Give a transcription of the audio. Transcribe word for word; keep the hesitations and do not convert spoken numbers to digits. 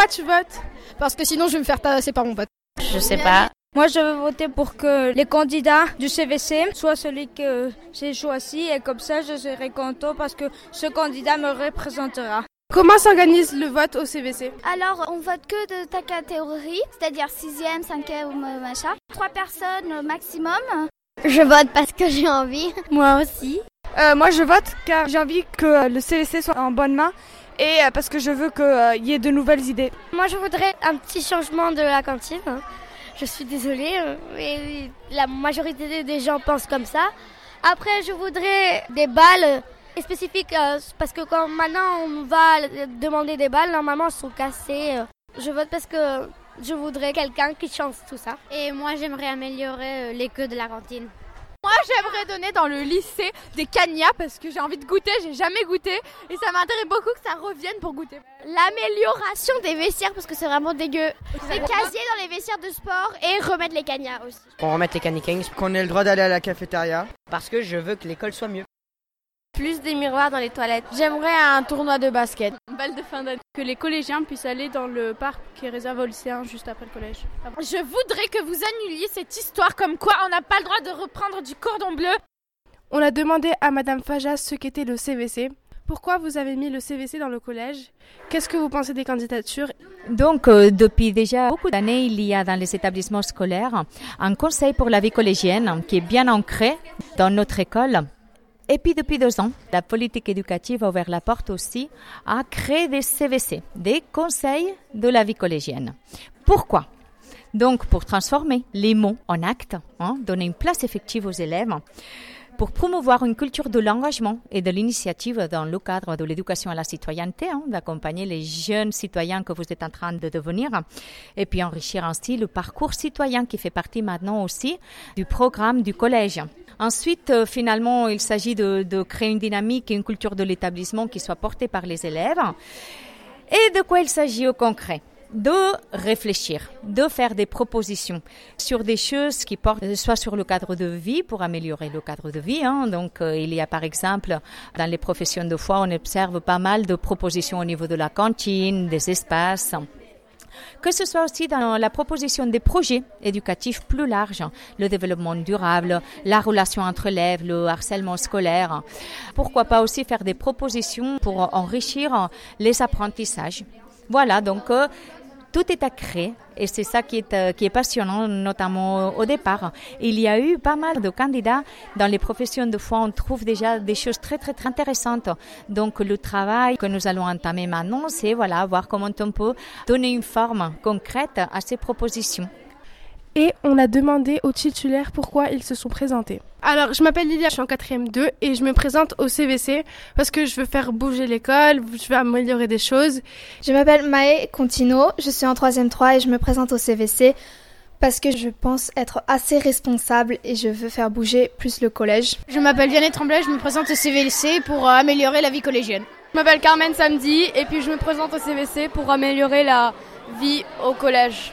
Pourquoi tu votes? Parce que sinon je vais me faire tabasser par mon pote. Je sais pas. Moi, je veux voter pour que les candidats du C V C soient celui que j'ai choisi et comme ça, je serai content parce que ce candidat me représentera. Comment s'organise le vote au C V C? Alors, on vote que de ta catégorie, c'est-à-dire sixième, cinquième, machin. Trois personnes maximum. Je vote parce que j'ai envie. Moi aussi. Euh, moi, je vote car j'ai envie que le C V C soit en bonne main et parce que je veux qu'il y ait de nouvelles idées. Moi, je voudrais un petit changement de la cantine. Je suis désolée, mais la majorité des gens pensent comme ça. Après, je voudrais des balles spécifiques parce que quand maintenant on va demander des balles, normalement elles sont cassées. Je vote parce que je voudrais quelqu'un qui change tout ça. Et moi, j'aimerais améliorer les queues de la cantine. Moi, j'aimerais donner dans le lycée des cagnats parce que j'ai envie de goûter, j'ai jamais goûté et ça m'intéresse beaucoup que ça revienne pour goûter. L'amélioration des vestiaires parce que c'est vraiment dégueu. Des casiers dans les vestiaires de sport et remettre les cagnats aussi. Qu'on remette les canikings. Qu'on ait le droit d'aller à la cafétéria. Parce que je veux que l'école soit mieux. Plus des miroirs dans les toilettes. J'aimerais un tournoi de basket. Une balle de fin d'année. Que les collégiens puissent aller dans le parc qui est réservé aux lycéens juste après le collège. Je voudrais que vous annuliez cette histoire comme quoi on n'a pas le droit de reprendre du cordon bleu. On a demandé à Madame Fajas ce qu'était le C V C. Pourquoi vous avez mis le C V C dans le collège? Qu'est-ce que vous pensez des candidatures? Donc, euh, depuis déjà beaucoup d'années, il y a dans les établissements scolaires un conseil pour la vie collégienne qui est bien ancré dans notre école. Et puis depuis deux ans, la politique éducative a ouvert la porte aussi à créer des C V C, des conseils de la vie collégienne. Pourquoi? Donc pour transformer les mots en actes, hein, donner une place effective aux élèves, pour promouvoir une culture de l'engagement et de l'initiative dans le cadre de l'éducation à la citoyenneté, hein, d'accompagner les jeunes citoyens que vous êtes en train de devenir, et puis enrichir ainsi le parcours citoyen qui fait partie maintenant aussi du programme du collège. Ensuite, euh, finalement, il s'agit de, de créer une dynamique et une culture de l'établissement qui soit portée par les élèves. Et de quoi il s'agit au concret? De réfléchir, de faire des propositions sur des choses qui portent soit sur le cadre de vie pour améliorer le cadre de vie. Hein. Donc, euh, il y a par exemple, dans les professions de foi, on observe pas mal de propositions au niveau de la cantine, des espaces. Que ce soit aussi dans la proposition des projets éducatifs plus larges, le développement durable, la relation entre élèves, le harcèlement scolaire. Pourquoi pas aussi faire des propositions pour enrichir les apprentissages. Voilà, donc euh, tout est à créer et c'est ça qui est, euh, qui est passionnant, notamment au départ. Il y a eu pas mal de candidats dans les professions de foi. On trouve déjà des choses très, très, très intéressantes. Donc, le travail que nous allons entamer maintenant, c'est voilà, voir comment on peut donner une forme concrète à ces propositions. Et on a demandé aux titulaires pourquoi ils se sont présentés. Alors, je m'appelle Lilia, je suis en quatrième deux et je me présente au C V C parce que je veux faire bouger l'école, je veux améliorer des choses. Je m'appelle Maë Contino, je suis en troisième trois et je me présente au C V C parce que je pense être assez responsable et je veux faire bouger plus le collège. Je m'appelle Vianney Tremblay, je me présente au C V C pour euh, améliorer la vie collégienne. Je m'appelle Carmen Samedi et puis je me présente au C V C pour améliorer la vie au collège.